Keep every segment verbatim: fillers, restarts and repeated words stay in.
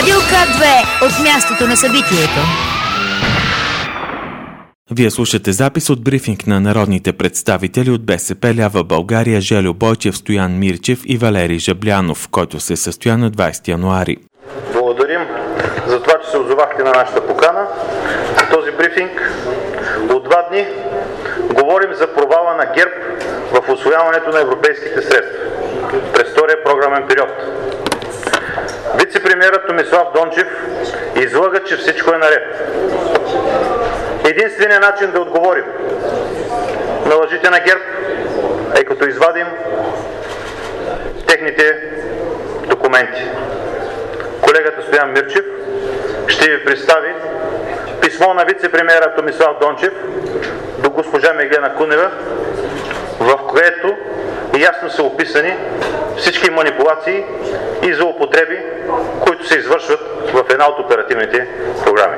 Радио К две от мястото на събитието. Вие слушате запис от брифинг на народните представители от БСП Лява България Жельо Бойчев, Стоян Мирчев и Валерий Жаблянов, който се състоя на двайсети януари. Благодарим за това, че се отзовахте на нашата покана. В този брифинг от два дни говорим за провала на ГЕРБ в усвояването на европейските средства през втория програмен период. Вице-премиерът Томислав Дончев излъга, че всичко е наред. Единственият начин да отговорим на лъжите на ГЕРБ е като извадим техните документи. Колегата Стоян Мирчев ще ви представи писмо на вице-премиера Томислав Дончев до госпожа Меглена Кунева, в което ясно са описани всички манипулации и злоупотреби, които се извършват в една от оперативните програми.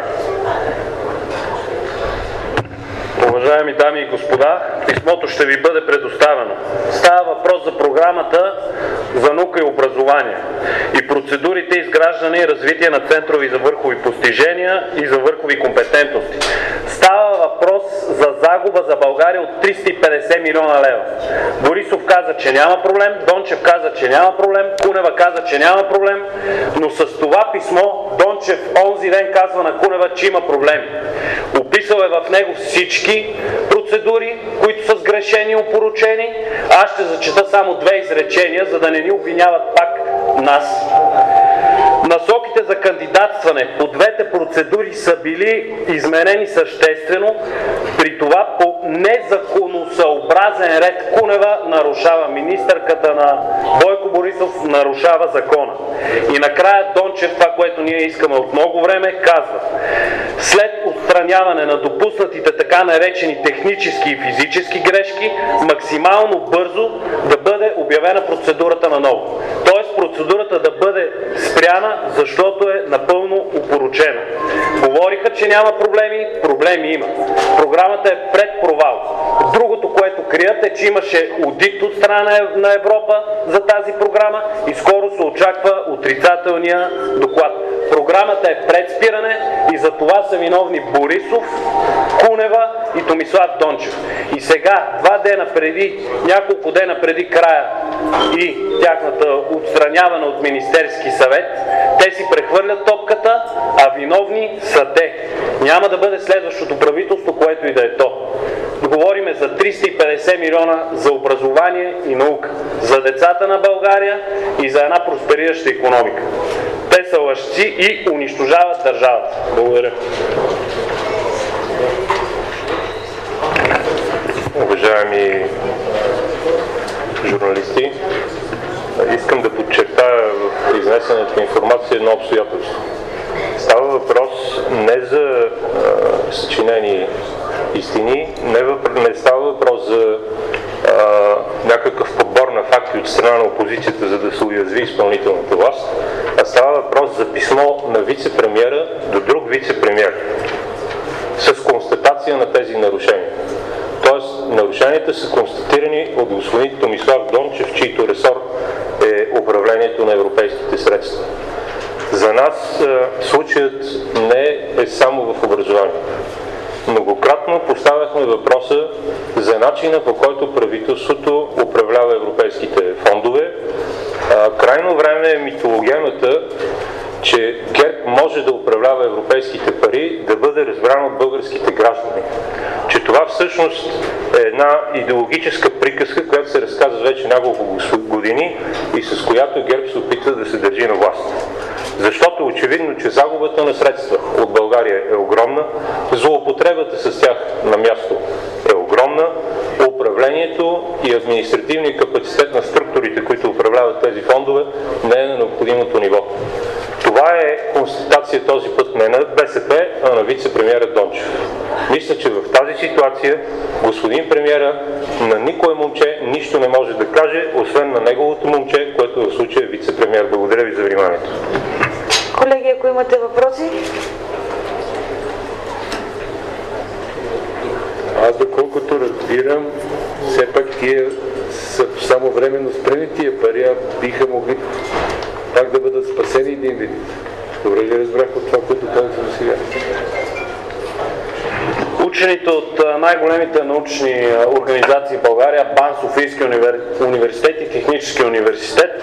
Уважаеми дами и господа, писмото ще ви бъде предоставено. Става въпрос за програмата за наука и образование и процедурите изграждане и развитие на центрови за върхови постижения и за върхови компетентности. Става въпрос за загуба за България от триста и петдесет милиона лева. Борисов каза, че няма проблем, Дончев каза, че няма проблем, Кунева каза, че няма проблем, но с това писмо Дончев онзи ден казва на Кунева, че има проблеми. Описал е в него всички процедури, които са сгрешени и опорочени. Аз ще зачета само две изречения, за да не ни обвиняват пак нас. Насоките за кандидатстване по двете процедури са били изменени съществено, при това по незаконосъобразен ред. Кунева нарушава, министърката на Бойко Борисов нарушава закона. И накрая Дончев, това, което ние искаме от много време, казва: след отстраняване на допуснатите така наречени технически и физически грешки, максимално бързо да бъде обявена процедурата наново. Тоест процедурата да бъде спряна, защото е напълно опорочена. Говориха, че няма проблеми, проблеми има. Програмата е пред провал. Другото, което крият, е, че имаше одит от страна на Европа за тази програма и скоро се очаква отрицателния доклад. Програмата е пред спиране и за това са виновни Борисов, Кунева и Томислав Дончев. И сега, два дена преди, няколко дена преди края и тяхната отстраняване от Министерски съвет, те си прехвърлят топката, а виновни са те. Няма да бъде следващото правителство, което и да е то. Говориме за триста и петдесет милиона за образование и наука, за децата на България и за една просперираща икономика. Те са лъжци и унищожават държавата. Благодаря. Уважаеми журналисти, искам да подчертая в изнесената информация едно обстоятелство. Става въпрос не за а, съчинени истини, не, въпр... не става въпрос за а, някакъв подбор на факти от страна на опозицията, за да се уязви изпълнителната власт, а става въпрос за писмо на вице-премиера до друг вице-премиер с констатация на тези нарушения. Тоест, нарушенията са констатирани от господин Томислав Дончев, чийто ресор е управлението на европейските средства. За нас е, случаят не е само в образованието. Многократно поставяхме въпроса за начина, по който правителството управлява европейските фондове. А, крайно време е митологемата, че ГЕРБ може да управлява европейските пари, да бъде разбрано от българските граждани. Че това всъщност е една идеологическа приказка, която се разказва вече няколко години и с която ГЕРБ се опитва да се държи на власт. Защото е очевидно, че загубата на средства от България е огромна, злоупотребата с тях на място е огромна, управлението и административния капацитет на структурите, които управляват тези фондове, не е на необходимото ниво. Това е констатация този път не на БСП, а на вице-премиера Дончев. Мисля, че в тази ситуация господин премиера на никое момче нищо не може да каже, освен на неговото момче, което в случая е вице-премиер. Благодаря ви за вниманието. Колеги, ако имате въпроси? Аз доколкото разбирам, все пак тия са само временно спрени тия пари, а биха могли пак да бъдат спасени един вид. Добре ли разбрах от това, което казвате до сега? Учените от най-големите научни организации в България, БАН, Софийския университет и Техническия университет,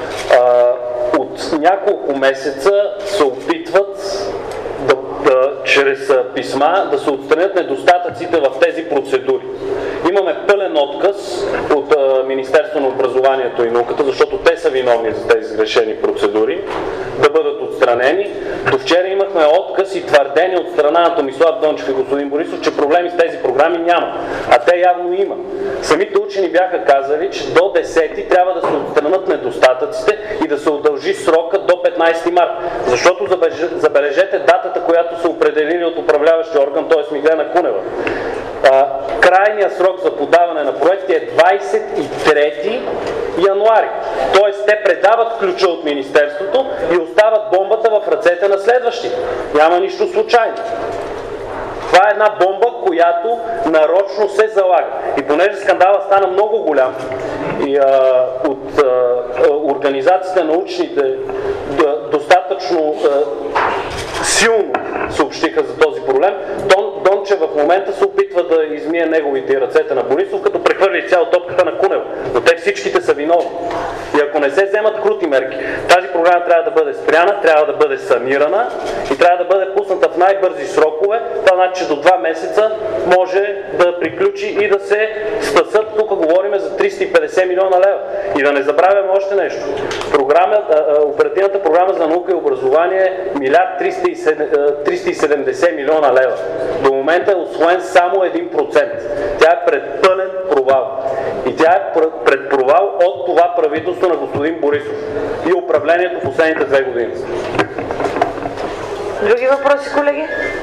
от няколко месеца се опитват да, да, чрез писма да се отстранят недостатъците в тези процедури. Имаме пълен отказ от а, Министерство на образованието и науката, защото те са виновни за тези сгрешени процедури, да бъдат отстранени. До вчера имахме отказ и твърдение от страна на Томислав Дончев и господин Борисов, че проблеми с тези програми няма, а те явно има. Самите учени бяха казали, че до десети трябва да се отстранят недостатъците и да се удължи срока до петнайсети март, защото забележете датата, която са определили от управляващия орган, т.е. Меглена Кунева. Крайният срок за подаване на проекти е двайсет и трети януари. Тоест те предават ключа от Министерството и остават бомбата в ръцете на следващите. Няма нищо случайно. Това е една бомба, която нарочно се залага. И понеже скандала стана много голям и а, от а, организациите научните да, достатъчно а, силно съобщиха за този проблем, Дон, Дончев в момента се опитва да измие неговите и ръцете на Борисов, като прехвърли цял топката на Кунева. Но те всичките са виновни. И ако не се вземат крути мерки, тази програма трябва да бъде спряна, трябва да бъде санирана и трябва да бъде пусната в най-бързи срокове. Това значи, че до два месеца може да приключи и да се спасат. Тук говорим за триста и петдесет милиона лева. И да не забравяме още нещо. Програма, оперативната програма за наука и образование е милиард триста и седемдесет милиона лева. До момента е усвоен само един процент. Тя е пред пълен провал. И тя е пред провал от това правителство на господин Борисов и управлението в последните две години. Други въпроси, колеги?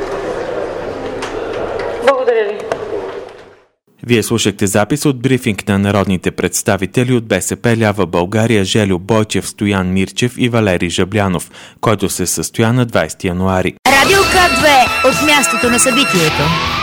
Благодаря ви. Вие слушахте запис от брифинг на народните представители от БСП Лява България Желю Бойчев, Стоян Мирчев и Валери Жаблянов, който се състоя на двайсети януари. Радио К две от мястото на събитието.